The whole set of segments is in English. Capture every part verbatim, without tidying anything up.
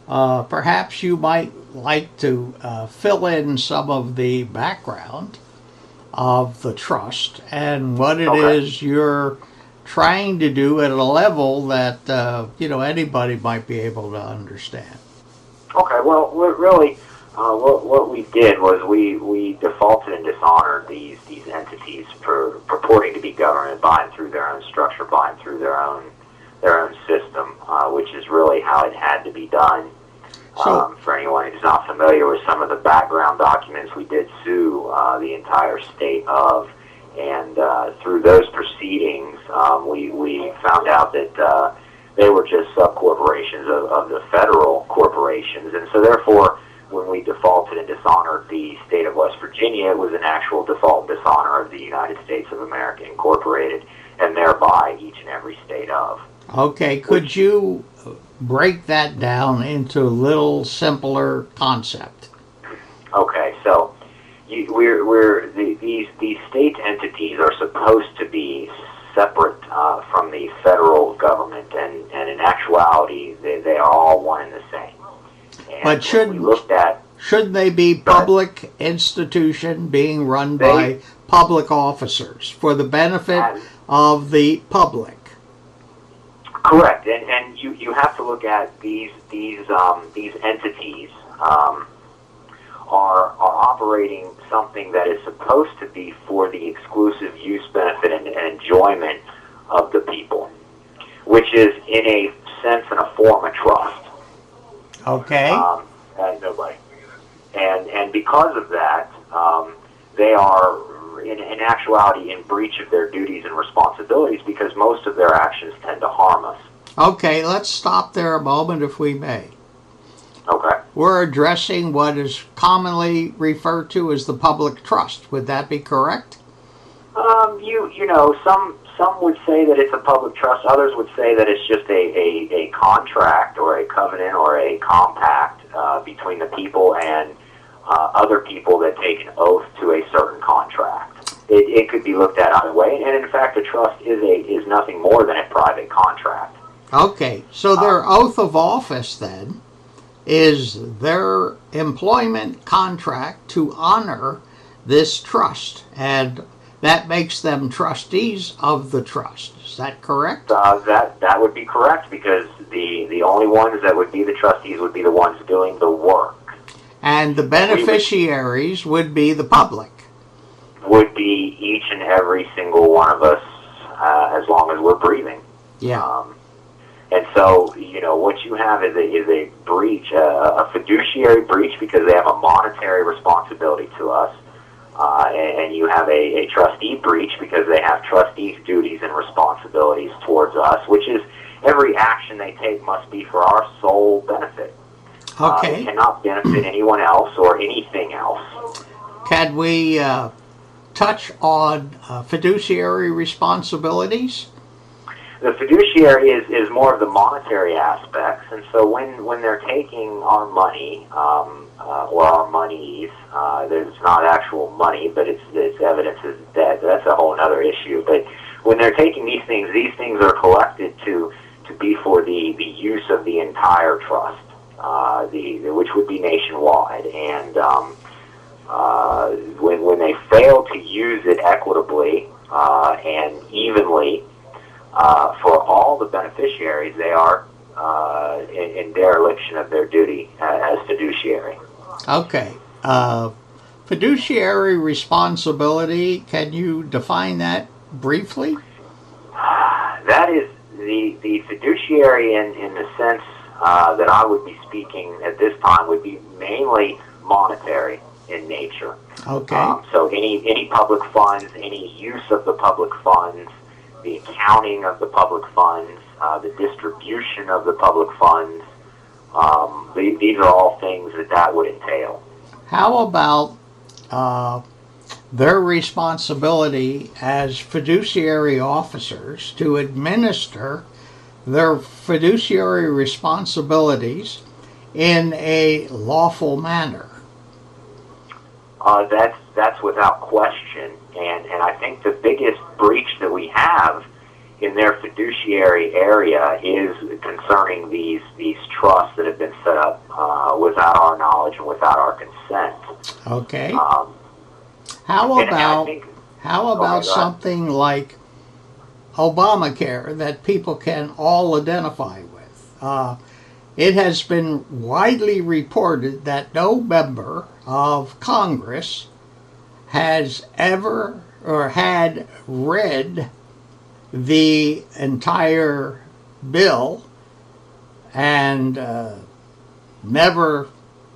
uh, perhaps you might like to uh, fill in some of the background of the trust and what it Okay. is you're trying to do at a level that uh, you know anybody might be able to understand. Okay. Well, we're really, uh, what what we did was we, we defaulted and dishonored these these entities for purporting to be government by and through their own structure, by and through their own their own system, uh, which is really how it had to be done. So, Um, for anyone who's not familiar with some of the background documents, we did sue uh, the entire state of, and uh, through those proceedings, um, we, we found out that uh, they were just subcorporations of, of the federal corporations, and so therefore, when we defaulted and dishonored the state of West Virginia, it was an actual default and dishonor of the United States of America Incorporated, and thereby each and every state of. okay, could you break that down into a little simpler concept? Okay, so you, we're, we're the, these these state entities are supposed to be separate uh, from the federal government, and, and in actuality, they, they are all one and the same. And But should we looked at should they be public institution being run by They- public officers for the benefit And- of the public? correct, and and you, you have to look at these these um, these entities um, are are operating something that is supposed to be for the exclusive use, benefit, and, and enjoyment of the people, which is in a sense and a form a trust. Okay. Um, and nobody. And and because of that, um, they are in, in actuality in breach of their duties and responsibilities because most of their actions tend to harm us. Okay, let's stop there a moment if we may. Okay. We're addressing what is commonly referred to as the public trust. Would that be correct? Um, you you know some some would say that it's a public trust. Others would say that it's just a, a, a contract or a covenant or a compact uh, between the people and uh, other people that take an oath to a certain contract. It, it could be looked at either way, and in fact, a trust is a is nothing more than a private contract. Okay, so their oath of office then is their employment contract to honor this trust, and that makes them trustees of the trust. Is that correct? Uh, that that would be correct because the the only ones that would be the trustees would be the ones doing the work. And the beneficiaries would be the public. Would be each and every single one of us, uh, as long as we're breathing. Yeah. Um, and so, you know, what you have is a, is a breach, uh, a fiduciary breach, because they have a monetary responsibility to us. Uh, and, and you have a, a trustee breach because they have trustees' duties and responsibilities towards us, which is every action they take must be for our sole benefit. Uh, Okay. it cannot benefit anyone else or anything else. Can we uh, touch on uh, fiduciary responsibilities? The fiduciary is, is more of the monetary aspects, and so when, when they're taking our money um, uh, or our monies, uh, there's not actual money, but it's, it's evidence is dead. That's a whole other issue. But when they're taking these things, these things are collected to to be for the, the use of the entire trust, uh, the, the which would be nationwide. And um, uh, when when they fail to use it equitably uh, and evenly. Uh, for all the beneficiaries, they are uh, in, in dereliction of their duty uh, as fiduciary. Okay. Uh, fiduciary responsibility, can you define that briefly? That is the, the fiduciary in, in the sense uh, that I would be speaking at this time would be mainly monetary in nature. Okay. Um, so any, any public funds, any use of the public funds, the accounting of the public funds, uh, the distribution of the public funds, um, the, these are all things that that would entail. How about uh, their responsibility as fiduciary officers to administer their fiduciary responsibilities in a lawful manner? Uh, that's that's without question, and and I think the biggest breach that we have in their fiduciary area is concerning these these trusts that have been set up uh, without our knowledge and without our consent. Okay. Um, how and, about and think, how about okay, something like Obamacare that people can all identify with? Uh, it has been widely reported that no member of Congress has ever or had read the entire bill and uh, never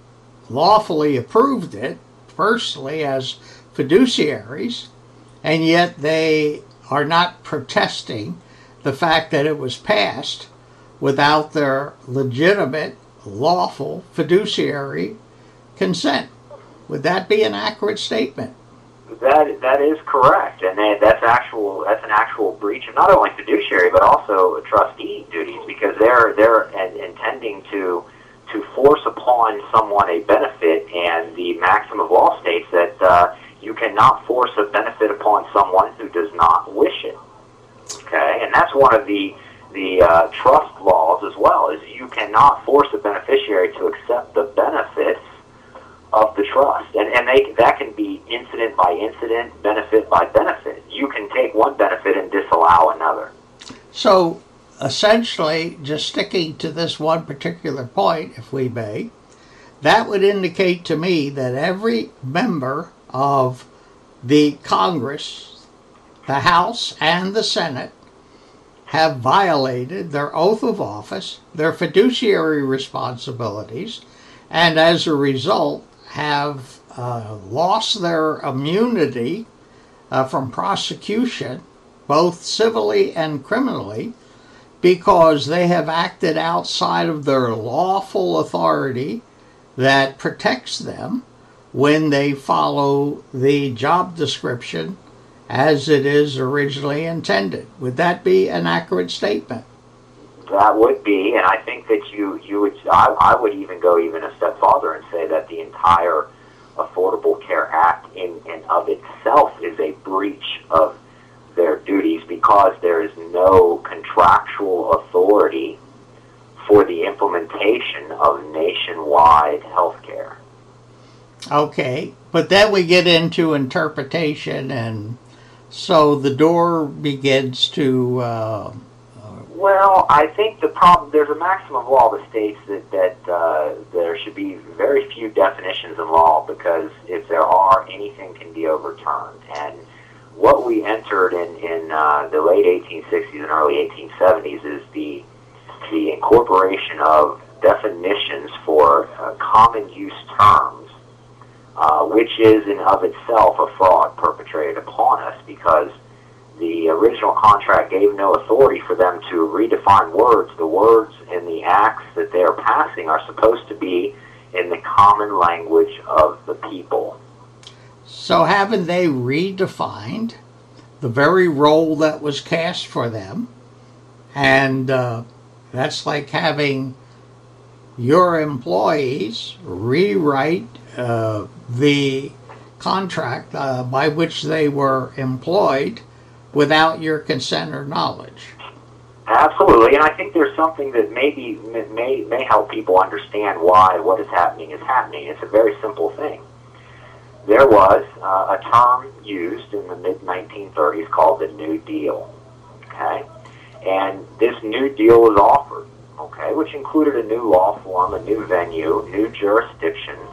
lawfully approved it personally as fiduciaries, and yet they are not protesting the fact that it was passed without their legitimate, lawful fiduciary consent. Would that be an accurate statement? That that is correct, and that, that's actual that's an actual breach of not only fiduciary but also trustee duties, because they're they're intending to to force upon someone a benefit, and the maxim of law states that uh, you cannot force a benefit upon someone who does not wish it. Okay, and that's one of the the uh, trust laws as well, is you cannot force a beneficiary to accept the benefits of the trust, and and they that can be incident by incident, benefit by benefit. You can take one benefit and disallow another. So essentially, just sticking to this one particular point, if we may, that would indicate to me that every member of the Congress, the House and the Senate, have violated their oath of office, their fiduciary responsibilities, and as a result have uh, lost their immunity uh, from prosecution, both civilly and criminally, because they have acted outside of their lawful authority that protects them when they follow the job description as it is originally intended. Would that be an accurate statement? That would be, and I think that you, you would, I, I would even go even a step farther and say that the entire Affordable Care Act in and of itself is a breach of their duties, because there is no contractual authority for the implementation of nationwide health care. Okay, but then we get into interpretation, and so the door begins to... Uh, Well, I think the problem, there's a maxim of law that states that, that uh, there should be very few definitions in law, because if there are, anything can be overturned. And what we entered in, in uh, the late eighteen sixties and early eighteen seventies is the, the incorporation of definitions for uh, common use terms, uh, which is in of itself a fraud perpetrated upon us, because the original contract gave no authority for them to redefine words. The words in the acts that they are passing are supposed to be in the common language of the people. So haven't they redefined the very role that was cast for them? And uh, that's like having your employees rewrite uh, the contract uh, by which they were employed without your consent or knowledge. Absolutely, and I think there's something that maybe may may help people understand why what is happening is happening. It's a very simple thing. There was uh, a term used in the mid nineteen thirties called the New Deal, okay? And this New Deal was offered, okay, which included a new law form, a new venue, new jurisdictions,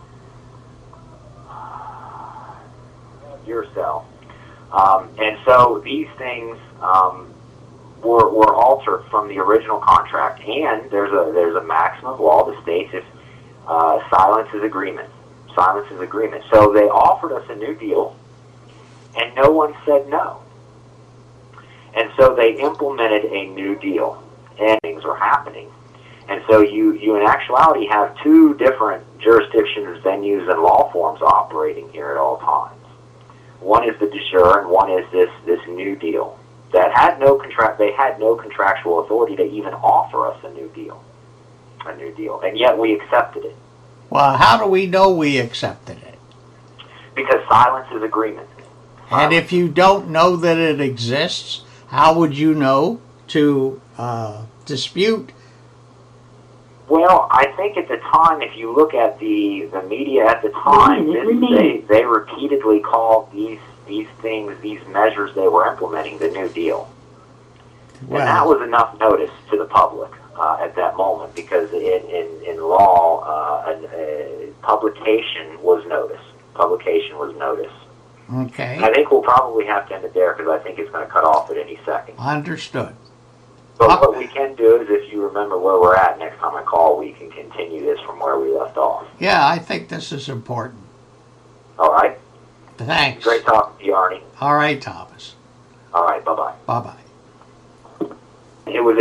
yourself. Um, and so these things um, were, were altered from the original contract, and there's a there's a maxim of law that states if uh, silence is agreement. Silence is agreement. So they offered us a new deal, and no one said no. And so they implemented a new deal, and things were happening. And so you, you in actuality have two different jurisdictions, venues, and law forms operating here at all times. One is the de jure, and one is this, this new deal that had no contract. They had no contractual authority to even offer us a new deal, a new deal, and yet we accepted it. Well, how do we know we accepted it? Because silence is agreement. And if you don't know that it exists, how would you know to uh, dispute? Well, I think at the time, if you look at the, the media at the time, this, they, they repeatedly called these these things, these measures they were implementing, the New Deal. Well, and that was enough notice to the public uh, at that moment, because in, in, in law, uh, a, a publication was notice. Publication was notice. okay. And I think we'll probably have to end it there, because I think it's going to cut off at any second. Understood. But what we can do is, if you remember where we're at next time I call, we can continue this from where we left off. Yeah, I think this is important. All right? Thanks. Great talking to you, Arnie. All right, Thomas. All right, bye-bye. Bye-bye. It was